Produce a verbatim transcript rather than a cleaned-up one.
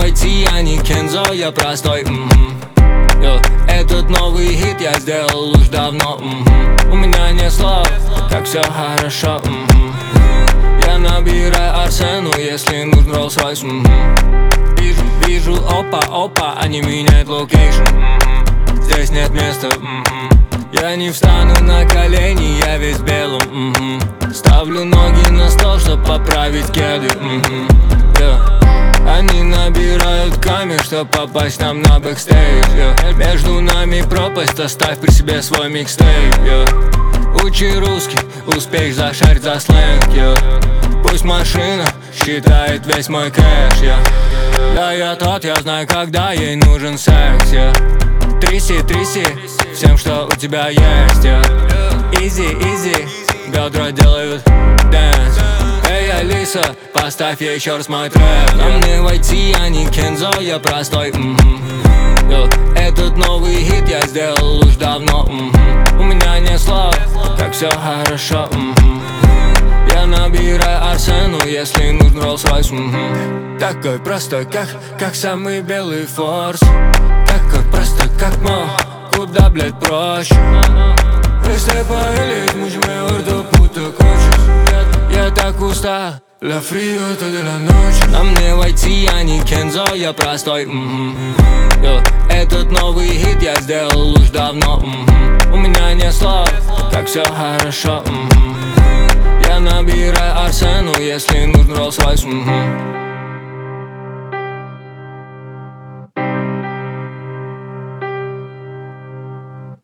войти, я не Кензо, я простой. mm-hmm. Yo, этот новый хит я сделал уж давно. mm-hmm. У меня нет слов, как все хорошо. mm-hmm. Я набираю Арсену, если нужен Rolls-Royce. mm-hmm. Вижу, вижу, опа, опа, они меняют локейшн. mm-hmm. Здесь нет места. mm-hmm. Я не встану на колени, я весь в белом. mm-hmm. Ставлю ноги на стол, чтоб поправить кеды. mm-hmm. yeah. Они набирают камер, чтоб попасть нам на бэкстейдж. yeah. Между нами пропасть, оставь при себе свой микстейп. yeah. Учи русский, успеешь зашарить за сленг. yeah. Пусть машина считает весь мой кэш. yeah. Да, я тот, я знаю, когда ей нужен секс. yeah. Тряси, тряси всем, что у тебя есть. yeah. Easy, easy, бедра делают дэнс. Эй, Алиса, поставь еще раз мой трек. На мне войти, я не Кензо, я простой. mm-hmm. Yo, этот новый хит я сделал уж давно. mm-hmm. У меня нет слов, как все хорошо. mm-hmm. Я набираю Арсену, если нужен Rolls-Royce. mm-hmm. Такой простой, как, как самый белый форс. Такой простой, как мог, куда, блядь, проще. Если поэлить, мучим урду, puto coches. Я так устал, la frío toda la noche. На мне войти, я не Кензо, я простой. mm-hmm. Yo, этот новый хит я сделал уж давно. mm-hmm. У меня нет слов, как все хорошо. mm-hmm. Я набираю Арсену, если нужен Rolls-Royce. mm-hmm.